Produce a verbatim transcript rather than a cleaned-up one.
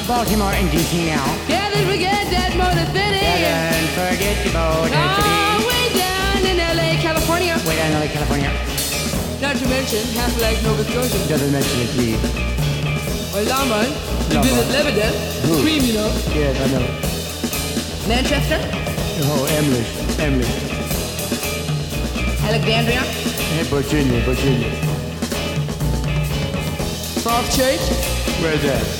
Baltimore and D C now. Yeah, then forget that Motor City. Yeah, then forget the Motor Oh, City. way down in L A, California. Way down in L A, California. Not to mention Half Lake, Nova Scotia. Doesn't mention it, please. Or London. You London. visit Lebanon. Who? Cream, you know. Yes, I know. Manchester. Oh, Emily. Emily. Alexandria. Hey, Virginia, Virginia. Falls Church. Where's that?